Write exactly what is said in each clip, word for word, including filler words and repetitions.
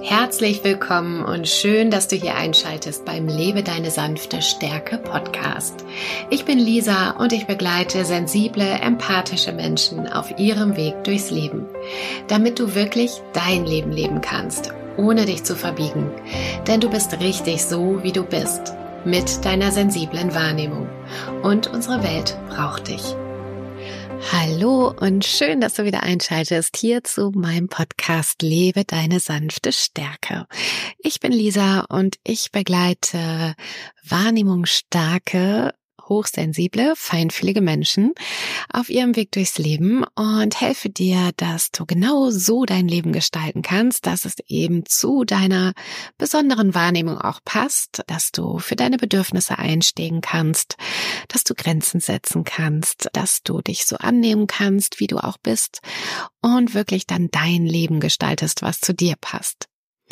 Herzlich willkommen und schön, dass du hier einschaltest beim Lebe deine sanfte Stärke Podcast. Ich bin Lisa und ich begleite sensible, empathische Menschen auf ihrem Weg durchs Leben, damit du wirklich dein Leben leben kannst, ohne dich zu verbiegen. Denn du bist richtig so, wie du bist, mit deiner sensiblen Wahrnehmung. Und unsere Welt braucht dich. Hallo und schön, dass du wieder einschaltest hier zu meinem Podcast Lebe deine sanfte Stärke. Ich bin Lisa und ich begleite wahrnehmungsstarke, hochsensible, feinfühlige Menschen auf ihrem Weg durchs Leben und helfe dir, dass du genau so dein Leben gestalten kannst, dass es eben zu deiner besonderen Wahrnehmung auch passt, dass du für deine Bedürfnisse einstehen kannst, dass du Grenzen setzen kannst, dass du dich so annehmen kannst, wie du auch bist und wirklich dann dein Leben gestaltest, was zu dir passt.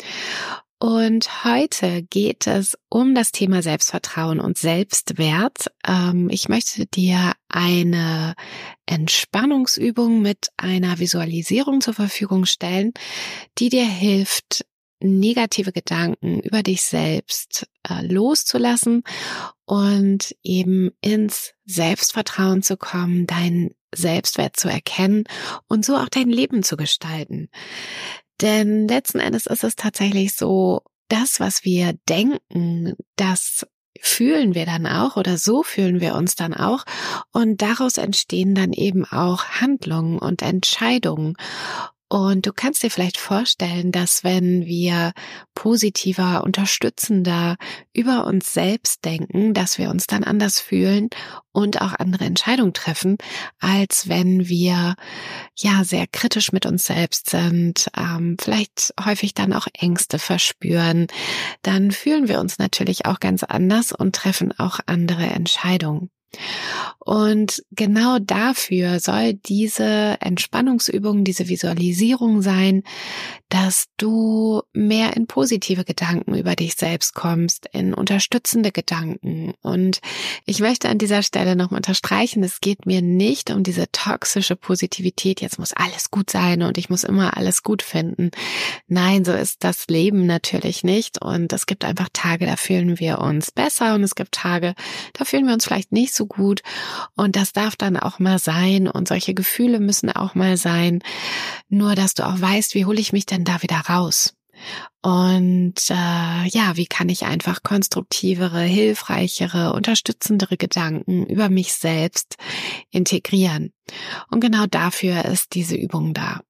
Und heute geht es um das Thema Selbstvertrauen und Selbstwert. Ich möchte dir eine Entspannungsübung mit einer Visualisierung zur Verfügung stellen, die dir hilft, negative Gedanken über dich selbst loszulassen und eben ins Selbstvertrauen zu kommen, deinen Selbstwert zu erkennen und so auch dein Leben zu gestalten. Denn letzten Endes ist es tatsächlich so, das, was wir denken, das fühlen wir dann auch oder so fühlen wir uns dann auch und daraus entstehen dann eben auch Handlungen und Entscheidungen. Und du kannst dir vielleicht vorstellen, dass wenn wir positiver, unterstützender über uns selbst denken, dass wir uns dann anders fühlen und auch andere Entscheidungen treffen, als wenn wir ja sehr kritisch mit uns selbst sind, ähm, vielleicht häufig dann auch Ängste verspüren. Dann fühlen wir uns natürlich auch ganz anders und treffen auch andere Entscheidungen. Und genau dafür soll diese Entspannungsübung, diese Visualisierung sein, dass du mehr in positive Gedanken über dich selbst kommst, in unterstützende Gedanken. Und ich möchte an dieser Stelle noch mal unterstreichen, es geht mir nicht um diese toxische Positivität, jetzt muss alles gut sein und ich muss immer alles gut finden. Nein, so ist das Leben natürlich nicht. Und es gibt einfach Tage, da fühlen wir uns besser und es gibt Tage, da fühlen wir uns vielleicht nicht so gut. Und das darf dann auch mal sein und solche Gefühle müssen auch mal sein. Nur, dass du auch weißt, wie hole ich mich denn da wieder raus? Und äh, ja, wie kann ich einfach konstruktivere, hilfreichere, unterstützendere Gedanken über mich selbst integrieren? Und genau dafür ist diese Übung da.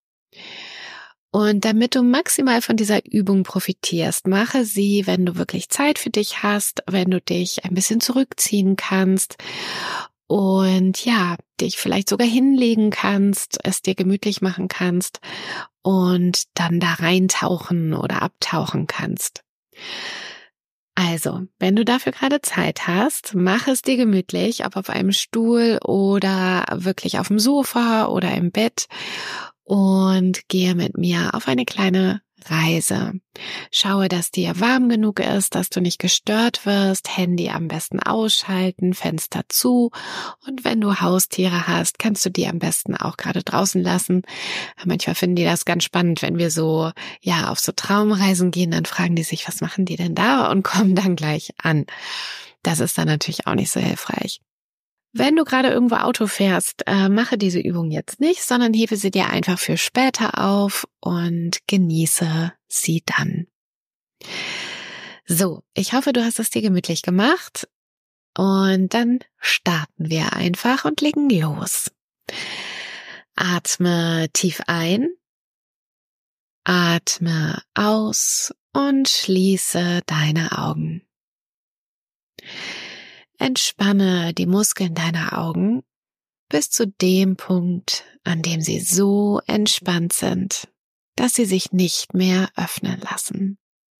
Und damit du maximal von dieser Übung profitierst, mache sie, wenn du wirklich Zeit für dich hast, wenn du dich ein bisschen zurückziehen kannst und ja, dich vielleicht sogar hinlegen kannst, es dir gemütlich machen kannst und dann da reintauchen oder abtauchen kannst. Also, wenn du dafür gerade Zeit hast, mach es dir gemütlich, ob auf einem Stuhl oder wirklich auf dem Sofa oder im Bett und gehe mit mir auf eine kleine Reise. Schaue, dass dir warm genug ist, dass du nicht gestört wirst, Handy am besten ausschalten, Fenster zu und wenn du Haustiere hast, kannst du die am besten auch gerade draußen lassen. Manchmal finden die das ganz spannend, wenn wir so ja auf so Traumreisen gehen, dann fragen die sich, was machen die denn da und kommen dann gleich an. Das ist dann natürlich auch nicht so hilfreich. Wenn du gerade irgendwo Auto fährst, äh, mache diese Übung jetzt nicht, sondern hebe sie dir einfach für später auf und genieße sie dann. So, ich hoffe, du hast es dir gemütlich gemacht und dann starten wir einfach und legen los. Atme tief ein, atme aus und schließe deine Augen. Entspanne die Muskeln deiner Augen bis zu dem Punkt, an dem sie so entspannt sind, dass sie sich nicht mehr öffnen lassen.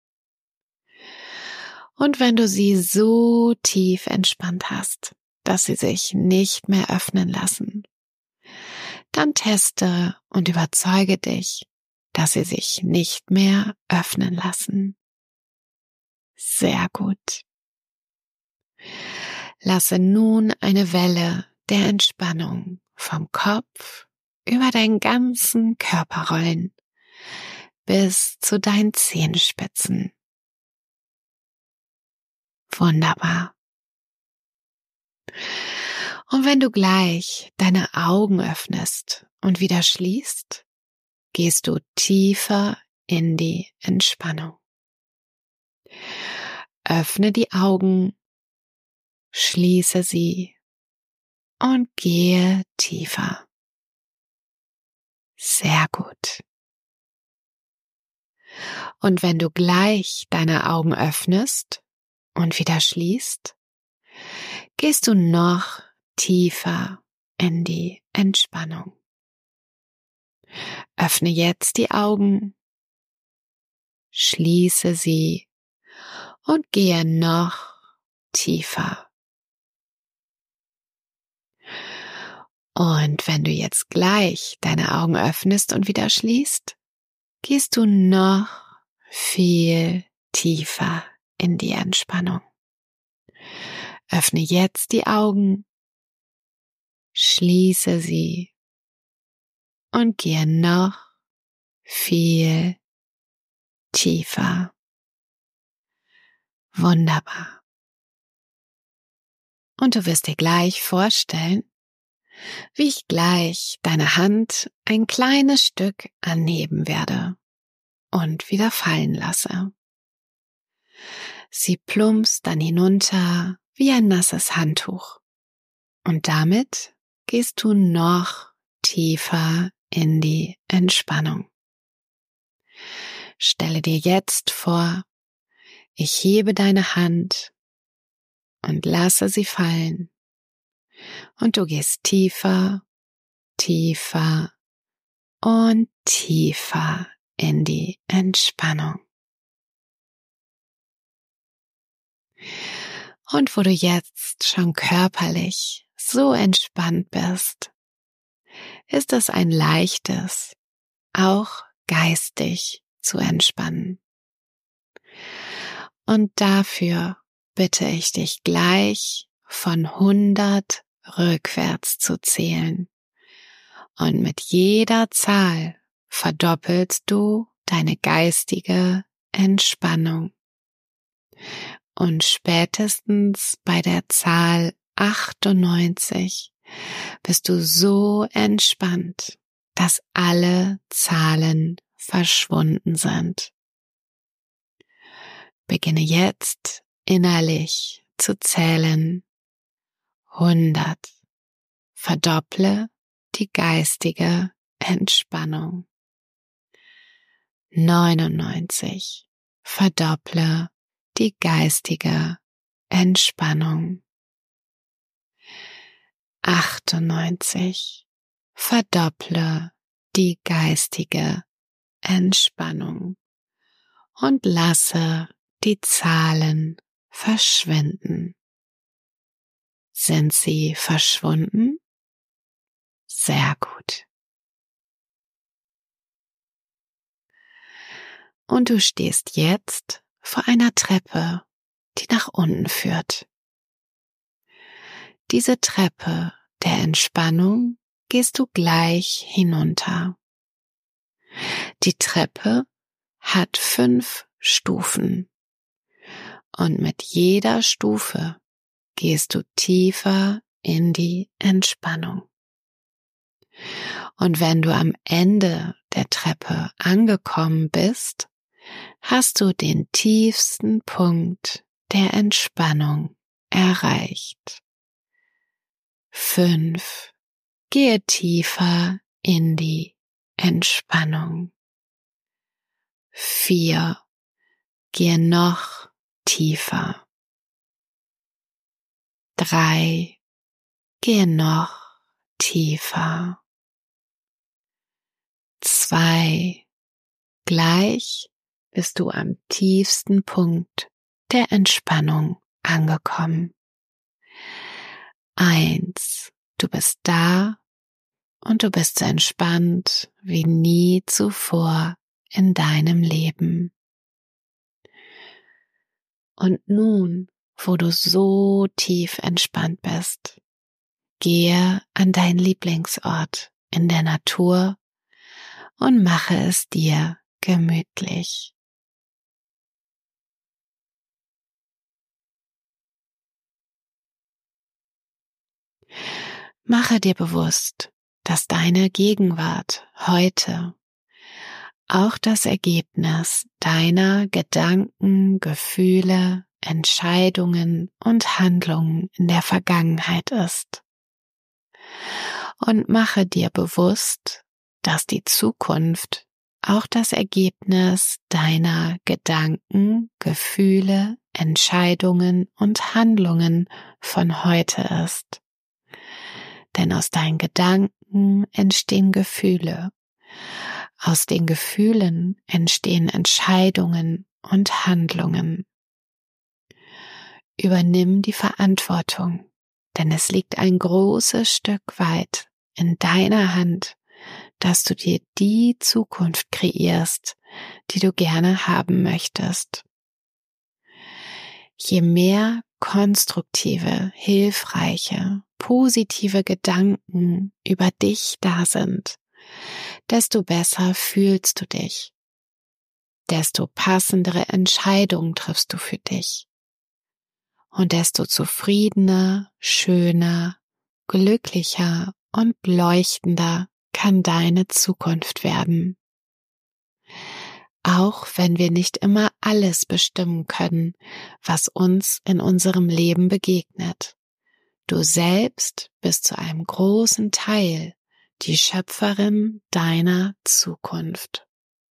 Und wenn du sie so tief entspannt hast, dass sie sich nicht mehr öffnen lassen, dann teste und überzeuge dich, dass sie sich nicht mehr öffnen lassen. Sehr gut. Lasse nun eine Welle der Entspannung vom Kopf über deinen ganzen Körper rollen, bis zu deinen Zehenspitzen. Wunderbar. Und wenn du gleich deine Augen öffnest und wieder schließt, gehst du tiefer in die Entspannung. Öffne die Augen, schließe sie und gehe tiefer. Sehr gut. Und wenn du gleich deine Augen öffnest und wieder schließt, gehst du noch tiefer in die Entspannung. Öffne jetzt die Augen, schließe sie und gehe noch tiefer. Und wenn du jetzt gleich deine Augen öffnest und wieder schließt, gehst du noch viel tiefer in die Entspannung. Öffne jetzt die Augen, schließe sie und gehe noch viel tiefer. Wunderbar. Und du wirst dir gleich vorstellen, wie ich gleich deine Hand ein kleines Stück anheben werde und wieder fallen lasse. Sie plumpst dann hinunter wie ein nasses Handtuch. Und damit gehst du noch tiefer in die Entspannung. Stelle dir jetzt vor, ich hebe deine Hand und lasse sie fallen. Und du gehst tiefer, tiefer und tiefer in die Entspannung. Und wo du jetzt schon körperlich so entspannt bist, ist es ein leichtes, auch geistig zu entspannen. Und dafür bitte ich dich gleich von hundert rückwärts zu zählen. Und mit jeder Zahl verdoppelst du deine geistige Entspannung. Und spätestens bei der Zahl achtundneunzig bist du so entspannt, dass alle Zahlen verschwunden sind. Beginne jetzt innerlich zu zählen. hundert. Verdopple die geistige Entspannung. neunundneunzig. Verdopple die geistige Entspannung. achtundneunzig. Verdopple die geistige Entspannung und lasse die Zahlen verschwinden. Sind sie verschwunden? Sehr gut. Und du stehst jetzt vor einer Treppe, die nach unten führt. Diese Treppe der Entspannung gehst du gleich hinunter. Die Treppe hat fünf Stufen und mit jeder Stufe gehst du tiefer in die Entspannung. Und wenn du am Ende der Treppe angekommen bist, hast du den tiefsten Punkt der Entspannung erreicht. Fünf. Gehe tiefer in die Entspannung. Vier. Gehe noch tiefer. Drei. Gehe noch tiefer. Zwei. Gleich bist du am tiefsten Punkt der Entspannung angekommen. Eins. Du bist da und du bist so entspannt wie nie zuvor in deinem Leben. Und nun, wo du so tief entspannt bist, gehe an deinen Lieblingsort in der Natur und mache es dir gemütlich. Mache dir bewusst, dass deine Gegenwart heute auch das Ergebnis deiner Gedanken, Gefühle, Entscheidungen und Handlungen in der Vergangenheit ist. Und mache dir bewusst, dass die Zukunft auch das Ergebnis deiner Gedanken, Gefühle, Entscheidungen und Handlungen von heute ist. Denn aus deinen Gedanken entstehen Gefühle. Aus den Gefühlen entstehen Entscheidungen und Handlungen. Übernimm die Verantwortung, denn es liegt ein großes Stück weit in deiner Hand, dass du dir die Zukunft kreierst, die du gerne haben möchtest. Je mehr konstruktive, hilfreiche, positive Gedanken über dich da sind, desto besser fühlst du dich, desto passendere Entscheidungen triffst du für dich und desto zufriedener, schöner, glücklicher und leuchtender kann deine Zukunft werden. Auch wenn wir nicht immer alles bestimmen können, was uns in unserem Leben begegnet. Du selbst bist zu einem großen Teil die Schöpferin deiner Zukunft.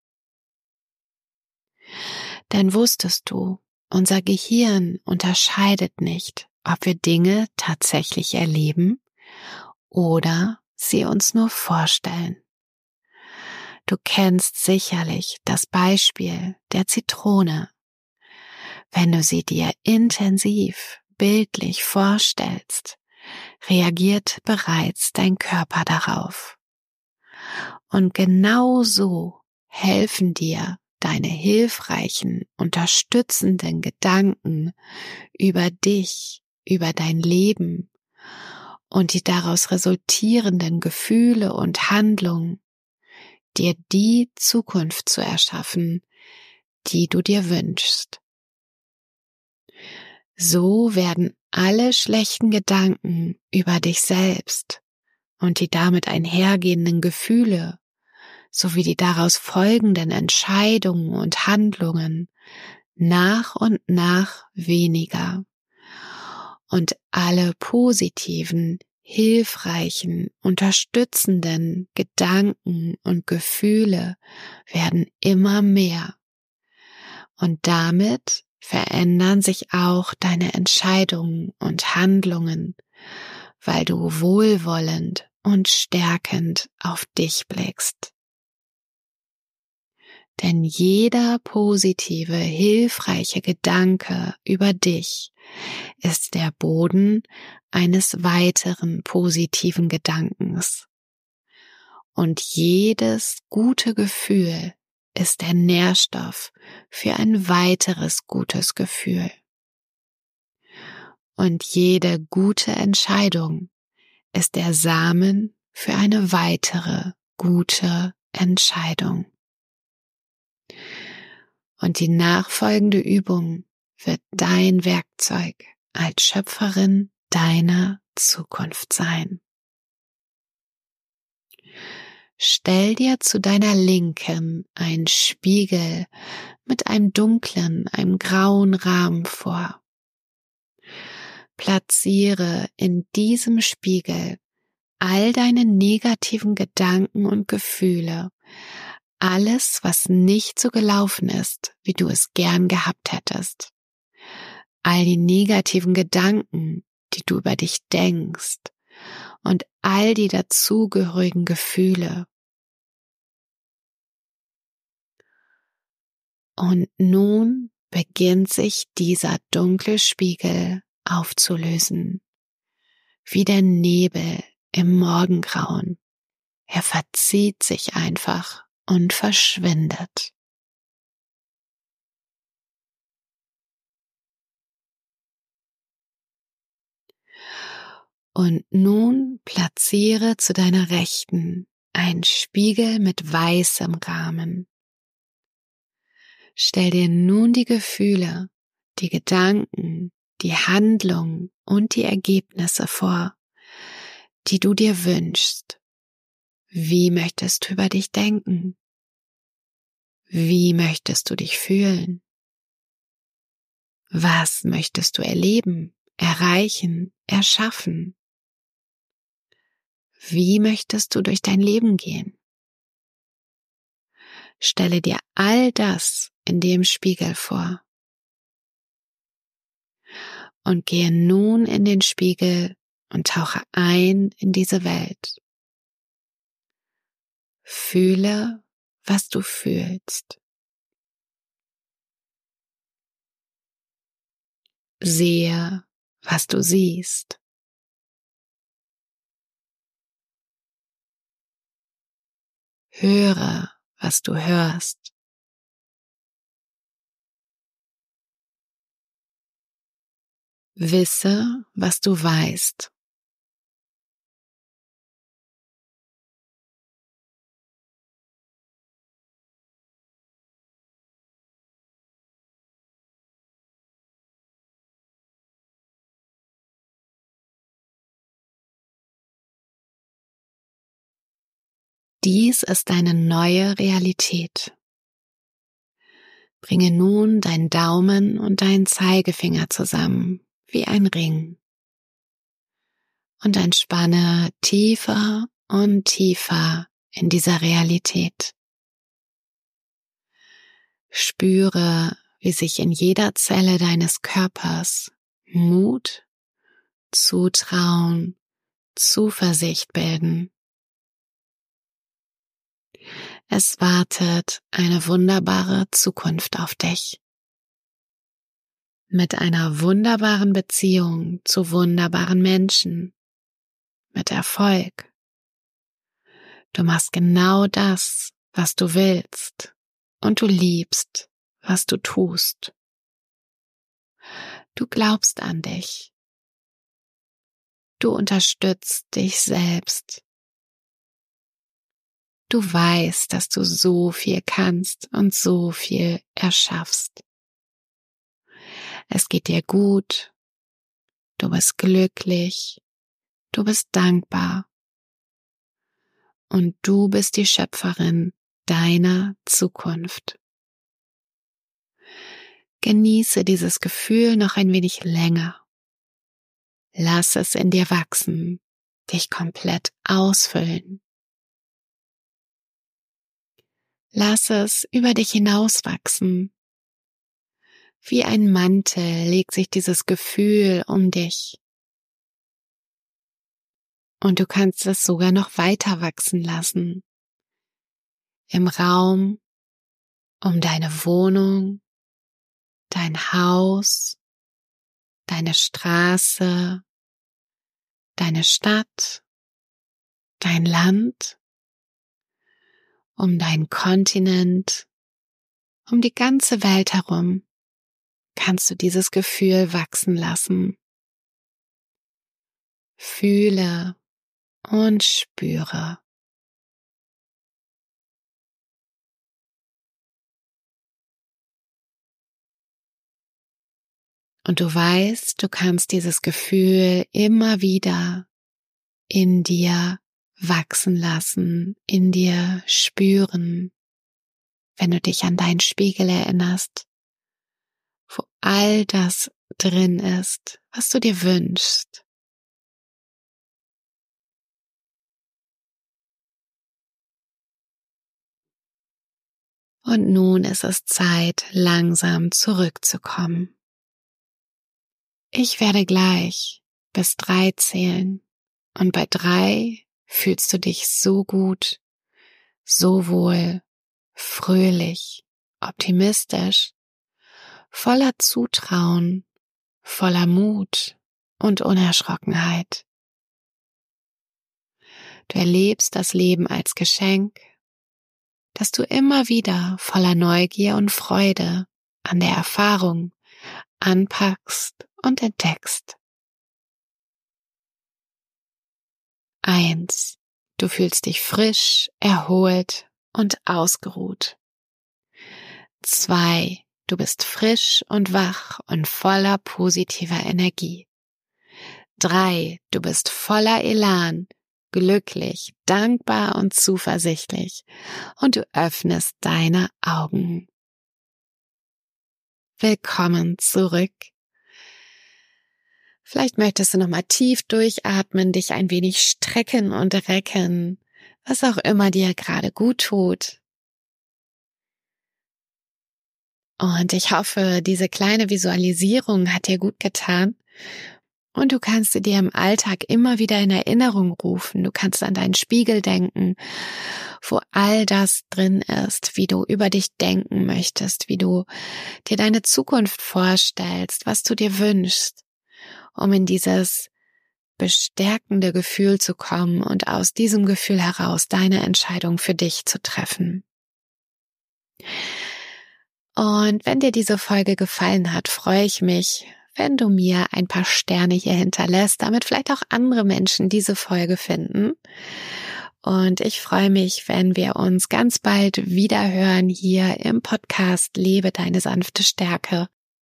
Denn wusstest du, unser Gehirn unterscheidet nicht, ob wir Dinge tatsächlich erleben oder sie uns nur vorstellen. Du kennst sicherlich das Beispiel der Zitrone. Wenn du sie dir intensiv, bildlich vorstellst, reagiert bereits dein Körper darauf. Und genau so helfen dir deine hilfreichen, unterstützenden Gedanken über dich, über dein Leben und die daraus resultierenden Gefühle und Handlungen, dir die Zukunft zu erschaffen, die du dir wünschst. So werden alle schlechten Gedanken über dich selbst und die damit einhergehenden Gefühle sowie die daraus folgenden Entscheidungen und Handlungen nach und nach weniger. Und alle positiven, hilfreichen, unterstützenden Gedanken und Gefühle werden immer mehr. Und damit verändern sich auch deine Entscheidungen und Handlungen, weil du wohlwollend und stärkend auf dich blickst. Denn jeder positive, hilfreiche Gedanke über dich ist der Boden eines weiteren positiven Gedankens. Und jedes gute Gefühl ist der Nährstoff für ein weiteres gutes Gefühl. Und jede gute Entscheidung ist der Samen für eine weitere gute Entscheidung. Und die nachfolgende Übung wird dein Werkzeug als Schöpferin deiner Zukunft sein. Stell dir zu deiner Linken einen Spiegel mit einem dunklen, einem grauen Rahmen vor. Platziere in diesem Spiegel all deine negativen Gedanken und Gefühle, alles, was nicht so gelaufen ist, wie du es gern gehabt hättest. All die negativen Gedanken, die du über dich denkst und all die dazugehörigen Gefühle. Und nun beginnt sich dieser dunkle Spiegel aufzulösen, wie der Nebel im Morgengrauen. Er verzieht sich einfach und verschwindet. Und nun platziere zu deiner Rechten einen Spiegel mit weißem Rahmen. Stell dir nun die Gefühle, die Gedanken, die Handlungen und die Ergebnisse vor, die du dir wünschst. Wie möchtest du über dich denken? Wie möchtest du dich fühlen? Was möchtest du erleben, erreichen, erschaffen? Wie möchtest du durch dein Leben gehen? Stelle dir all das in dem Spiegel vor. Und gehe nun in den Spiegel und tauche ein in diese Welt. Fühle, was du fühlst. Sehe, was du siehst. Höre, was du hörst. Wisse, was du weißt. Dies ist deine neue Realität. Bringe nun deinen Daumen und deinen Zeigefinger zusammen wie ein Ring und entspanne tiefer und tiefer in dieser Realität. Spüre, wie sich in jeder Zelle deines Körpers Mut, Zutrauen, Zuversicht bilden. Es wartet eine wunderbare Zukunft auf dich. Mit einer wunderbaren Beziehung zu wunderbaren Menschen. Mit Erfolg. Du machst genau das, was du willst. Und du liebst, was du tust. Du glaubst an dich. Du unterstützt dich selbst. Du weißt, dass du so viel kannst und so viel erschaffst. Es geht dir gut. Du bist glücklich. Du bist dankbar. Und du bist die Schöpferin deiner Zukunft. Genieße dieses Gefühl noch ein wenig länger. Lass es in dir wachsen, dich komplett ausfüllen. Lass es über dich hinauswachsen. Wie ein Mantel legt sich dieses Gefühl um dich. Und du kannst es sogar noch weiter wachsen lassen. Im Raum, um deine Wohnung, dein Haus, deine Straße, deine Stadt, dein Land, um deinen Kontinent, um die ganze Welt herum, kannst du dieses Gefühl wachsen lassen. Fühle und spüre. Und du weißt, du kannst dieses Gefühl immer wieder in dir wachsen lassen, in dir spüren, wenn du dich an deinen Spiegel erinnerst, wo all das drin ist, was du dir wünschst. Und nun ist es Zeit, langsam zurückzukommen. Ich werde gleich bis drei zählen und bei drei fühlst du dich so gut, so wohl, fröhlich, optimistisch, voller Zutrauen, voller Mut und Unerschrockenheit. Du erlebst das Leben als Geschenk, das du immer wieder voller Neugier und Freude an der Erfahrung anpackst und entdeckst. Eins. Du fühlst dich frisch, erholt und ausgeruht. Zwei, du bist frisch und wach und voller positiver Energie. Drei, du bist voller Elan, glücklich, dankbar und zuversichtlich und du öffnest deine Augen. Willkommen zurück. Vielleicht möchtest du nochmal tief durchatmen, dich ein wenig strecken und recken, was auch immer dir gerade gut tut. Und ich hoffe, diese kleine Visualisierung hat dir gut getan. Und du kannst sie dir im Alltag immer wieder in Erinnerung rufen. Du kannst an deinen Spiegel denken, wo all das drin ist, wie du über dich denken möchtest, wie du dir deine Zukunft vorstellst, was du dir wünschst, um in dieses bestärkende Gefühl zu kommen und aus diesem Gefühl heraus deine Entscheidung für dich zu treffen. Und wenn dir diese Folge gefallen hat, freue ich mich, wenn du mir ein paar Sterne hier hinterlässt, damit vielleicht auch andere Menschen diese Folge finden. Und ich freue mich, wenn wir uns ganz bald wieder hören hier im Podcast Lebe deine sanfte Stärke.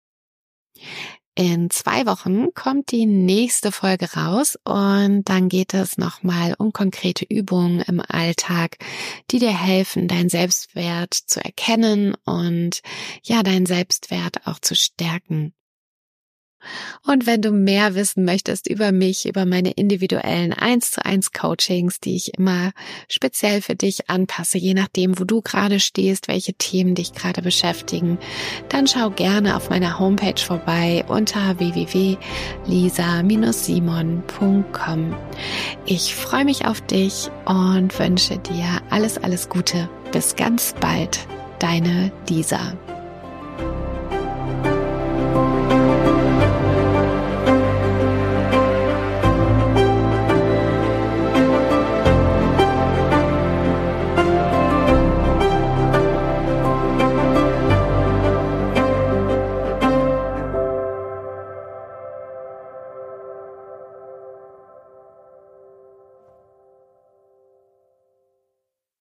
In zwei Wochen kommt die nächste Folge raus und dann geht es nochmal um konkrete Übungen im Alltag, die dir helfen, deinen Selbstwert zu erkennen und ja, deinen Selbstwert auch zu stärken. Und wenn du mehr wissen möchtest über mich, über meine individuellen eins zu eins Coachings, die ich immer speziell für dich anpasse, je nachdem, wo du gerade stehst, welche Themen dich gerade beschäftigen, dann schau gerne auf meiner Homepage vorbei unter w w w punkt lisa Bindestrich simon punkt com. Ich freue mich auf dich und wünsche dir alles, alles Gute. Bis ganz bald, deine Lisa.